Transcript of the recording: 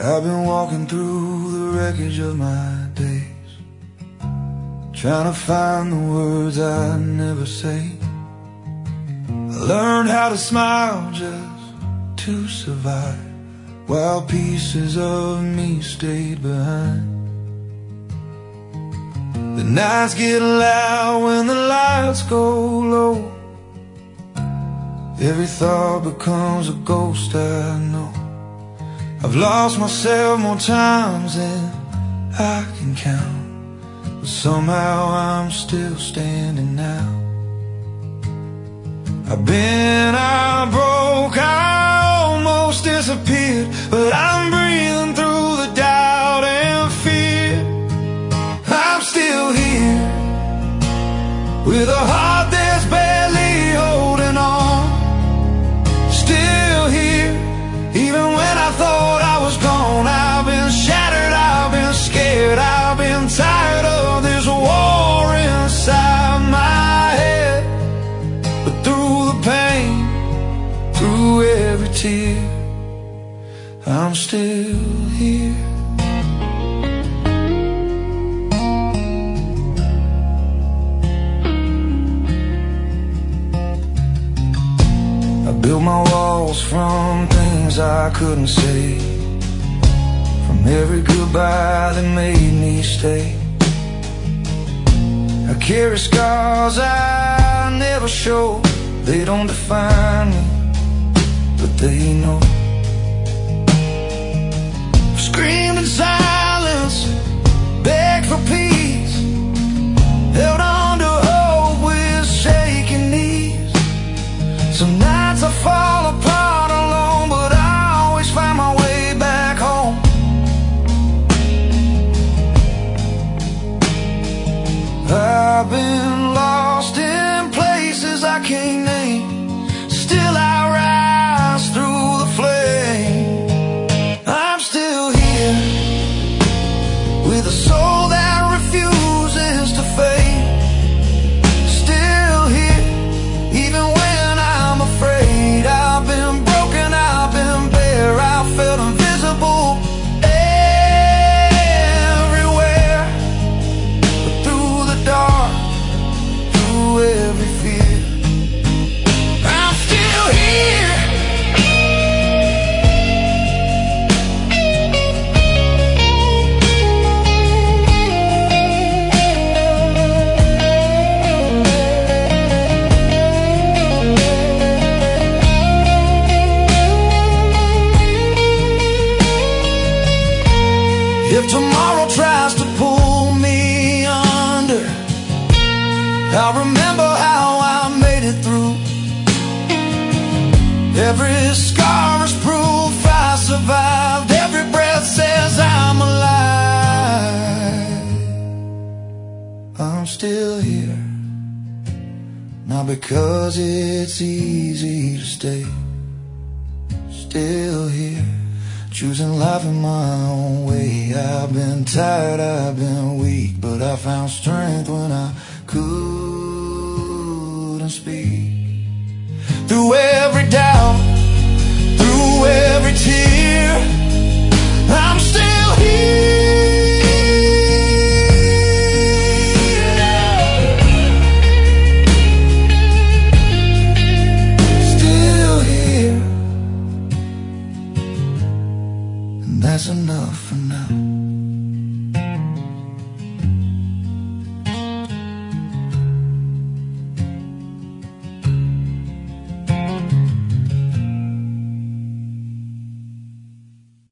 I've been walking through the wreckage of my days, trying to find the words I never say. I learned how to smile just to survive, while pieces of me stayed behind. The nights get loud when the lights go low. Every thought becomes a ghost I know. I've lost myself more times than I can count, but somehow I'm still standing now. I've been out broke, I almost disappeared, but I'm breathing through the doubt and fear. I'm still here, with a heart that's barely holding on. Still here, even when I thought I was gone. I've been shattered, I've been scared, I've been tired of this war inside my head. But through the pain, through every tear, I'm still here. I built my walls from things I couldn't say, from every goodbye that made me stay. I carry scars I never show. They don't define me, but they know. I've screamed in silence, begged for peace, held on to hope with shaking knees. Some nights I fall apart alone, but I always find my way back home. I've been lost in places I can't name, still I rise through the flame. I'm still here, with a soul that refuses to fade. Still here, even when I'm afraid. I've been broken, I've been bare, I felt invisible everywhere. But through the dark, through every fear, I'm still here. If tomorrow tries to pull me under, I'll remember how I made it through. Every scar is proof I survived. Every breath says I'm alive. I'm still here, not because it's easy to stay. Still here, choosing life in my own way. I've been tired, I've been weak, but I found strength when I couldn't speak. Through every doubt, through every tear, I'm still here. Still here, and that's enough for now.